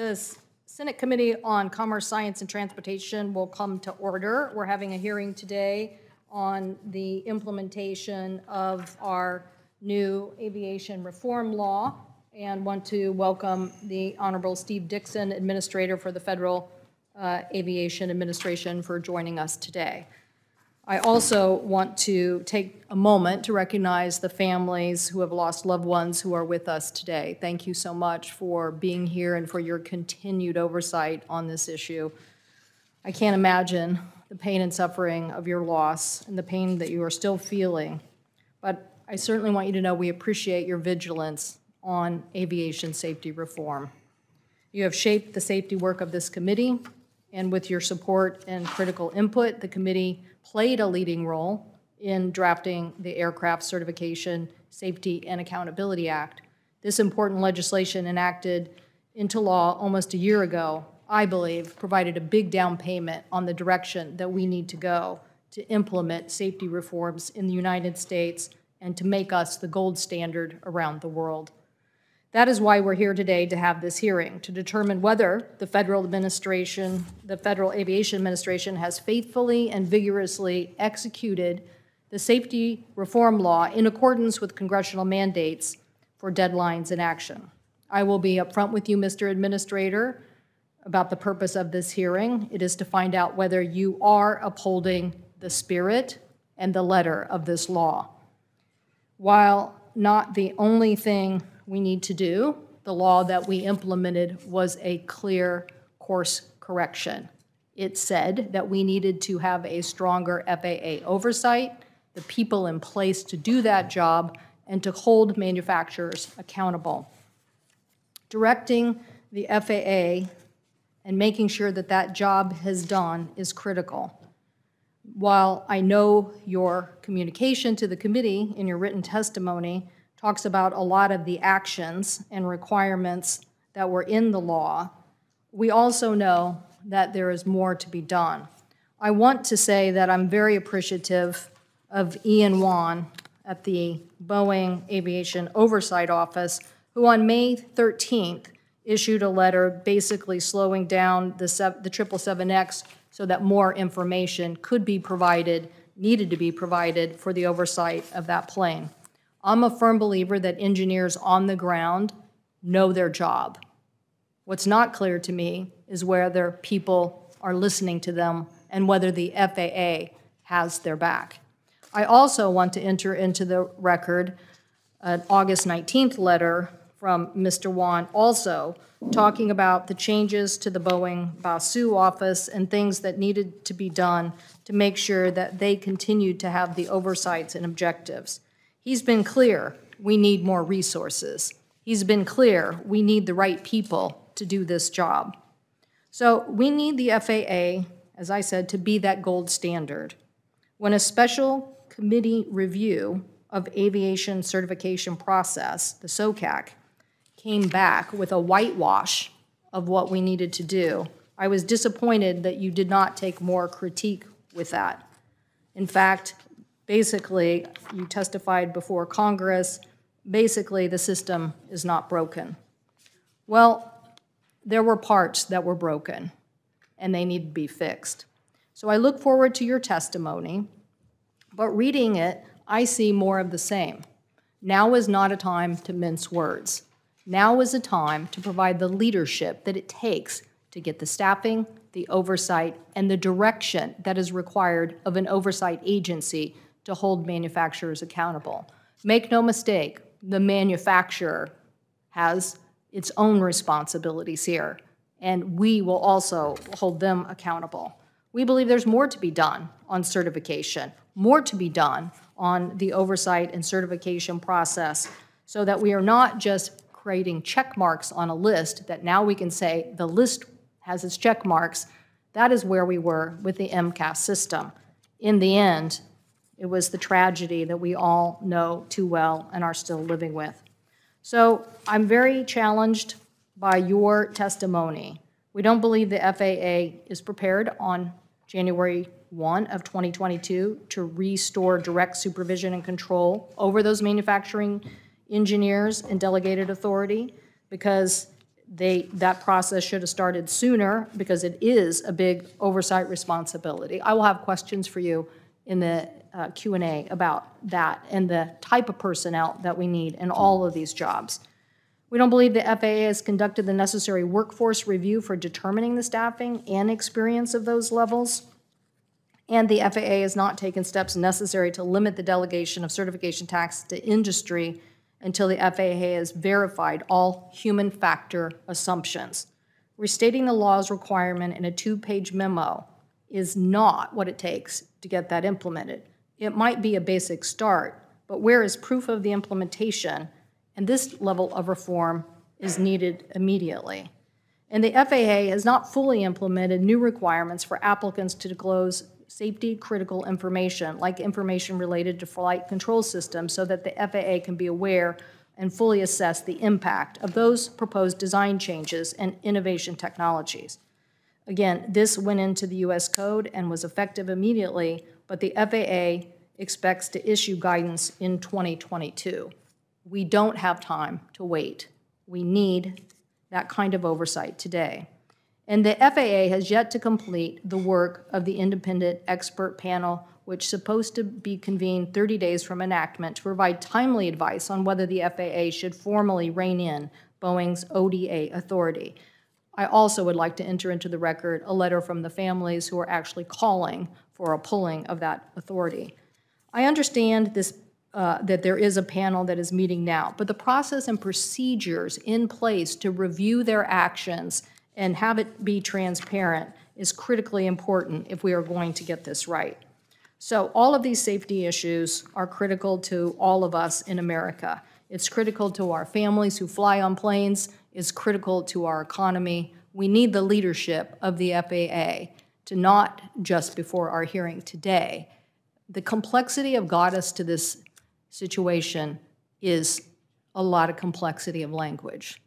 The Senate Committee on Commerce, Science, and Transportation will come to order. We're having a hearing today on the implementation of our new aviation reform law, and want to welcome the Honorable Steve Dickson, Administrator for the Federal Aviation Administration, for joining us today. I also want to take a moment to recognize the families who have lost loved ones who are with us today. Thank you so much for being here and for your continued oversight on this issue. I can't imagine the pain and suffering of your loss and the pain that you are still feeling, but I certainly want you to know we appreciate your vigilance on aviation safety reform. You have shaped the safety work of this committee, and with your support and critical input, the committee played a leading role in drafting the Aircraft Certification, Safety, and Accountability Act. This important legislation, enacted into law almost a year ago, I believe, provided a big down payment on the direction that we need to go to implement safety reforms in the United States and to make us the gold standard around the world. That is why we're here today to have this hearing, to determine whether the Federal Aviation Administration has faithfully and vigorously executed the safety reform law in accordance with congressional mandates for deadlines and action. I will be upfront with you, Mr. Administrator, about the purpose of this hearing. It is to find out whether you are upholding the spirit and the letter of this law. While not the only thing we need to do, the law that we implemented was a clear course correction. It said that we needed to have a stronger FAA oversight, the people in place to do that job, and to hold manufacturers accountable. Directing the FAA and making sure that that job is done is critical. While I know your communication to the committee in your written testimony talks about a lot of the actions and requirements that were in the law, we also know that there is more to be done. I want to say that I'm very appreciative of Ian Whan at the Boeing Aviation Oversight Office, who on May 13th issued a letter basically slowing down the 777X so that more information could be provided, needed to be provided for the oversight of that plane. I'm a firm believer that engineers on the ground know their job. What's not clear to me is whether people are listening to them and whether the FAA has their back. I also want to enter into the record an August 19th letter from Mr. Whan, also talking about the changes to the Boeing BASU office and things that needed to be done to make sure that they continued to have the oversights and objectives. He's been clear, we need more resources. He's been clear, we need the right people to do this job. So we need the FAA, as I said, to be that gold standard. When a special committee review of aviation certification process, the SOCAC, came back with a whitewash of what we needed to do, I was disappointed that you did not take more critique with that. In fact, basically, you testified before Congress, basically the system is not broken. Well, there were parts that were broken, and they need to be fixed. So I look forward to your testimony, but reading it, I see more of the same. Now is not a time to mince words. Now is a time to provide the leadership that it takes to get the staffing, the oversight, and the direction that is required of an oversight agency to hold manufacturers accountable. Make no mistake, the manufacturer has its own responsibilities here, and we will also hold them accountable. We believe there's more to be done on certification, more to be done on the oversight and certification process, so that we are not just creating check marks on a list that now we can say the list has its check marks. That is where we were with the MCAS system. In the end, it was the tragedy that we all know too well and are still living with. So I'm very challenged by your testimony. We don't believe the FAA is prepared on January 1 of 2022 to restore direct supervision and control over those manufacturing engineers and delegated authority, because that process should have started sooner because it is a big oversight responsibility. I will have questions for you in the Q&A about that and the type of personnel that we need in all of these jobs. We don't believe the FAA has conducted the necessary workforce review for determining the staffing and experience of those levels. And the FAA has not taken steps necessary to limit the delegation of certification tasks to industry until the FAA has verified all human factor assumptions. Restating the law's requirement in a 2-page memo is not what it takes to get that implemented. It might be a basic start, but where is proof of the implementation? And this level of reform is needed immediately. And the FAA has not fully implemented new requirements for applicants to disclose safety-critical information, like information related to flight control systems, so that the FAA can be aware and fully assess the impact of those proposed design changes and innovation technologies. Again, this went into the U.S. Code and was effective immediately, but the FAA expects to issue guidance in 2022. We don't have time to wait. We need that kind of oversight today. And the FAA has yet to complete the work of the independent expert panel, which is supposed to be convened 30 days from enactment to provide timely advice on whether the FAA should formally rein in Boeing's ODA authority. I also would like to enter into the record a letter from the families who are actually calling for a pulling of that authority. I understand this, that there is a panel that is meeting now, but the process and procedures in place to review their actions and have it be transparent is critically important if we are going to get this right. So all of these safety issues are critical to all of us in America. It's critical to our families who fly on planes. It's critical to our economy. We need the leadership of the FAA to not just before our hearing today. The complexity of got us to this situation is a lot of complexity of language.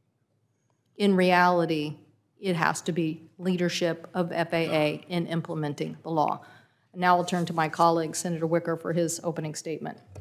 In reality, it has to be leadership of FAA in implementing the law. Now I'll turn to my colleague, Senator Wicker, for his opening statement.